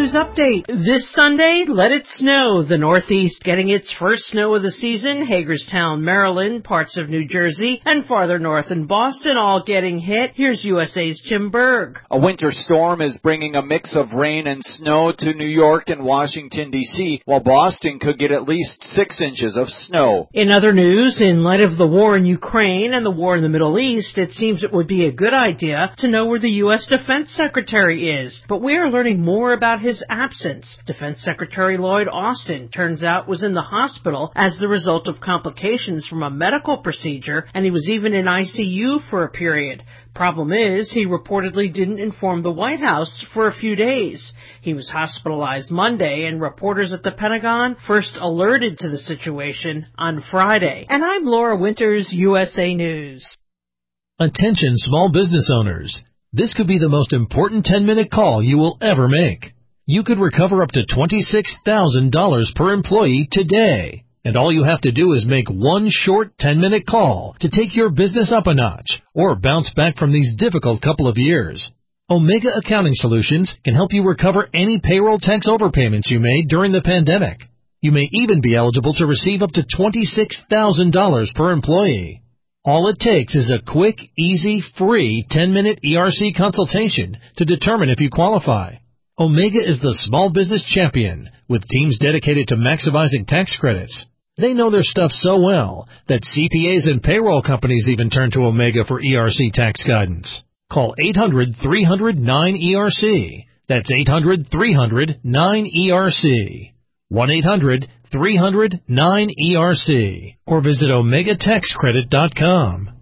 News Update. This Sunday, let it snow. The Northeast getting its first snow of the season. Hagerstown, Maryland, parts of New Jersey, and farther north in Boston all getting hit. Here's USA's Jim Berg. A winter storm is bringing a mix of rain and snow to New York and Washington, D.C., while Boston could get at least 6 inches of snow. In other news, in light of the war in Ukraine and the war in the Middle East, it seems it would be a good idea to know where the U.S. Defense Secretary is. But we are learning more about his absence. Defense Secretary Lloyd Austin, turns out, was in the hospital as the result of complications from a medical procedure, and he was even in ICU for a period. Problem is, he reportedly didn't inform the White House for a few days. He was hospitalized Monday, and reporters at the Pentagon first alerted to the situation on Friday. And I'm Laura Winters, USA News. Attention small business owners. This could be the most important 10-minute call you will ever make. You could recover up to $26,000 per employee today. And all you have to do is make one short 10-minute call to take your business up a notch or bounce back from these difficult couple of years. Omega Accounting Solutions can help you recover any payroll tax overpayments you made during the pandemic. You may even be eligible to receive up to $26,000 per employee. All it takes is a quick, easy, free 10-minute ERC consultation to determine if you qualify. Omega is the small business champion with teams dedicated to maximizing tax credits. They know their stuff so well that CPAs and payroll companies even turn to Omega for ERC tax guidance. Call 800-300-9ERC. That's 800-300-9ERC. 1-800-300-9ERC. Or visit OmegaTaxCredit.com.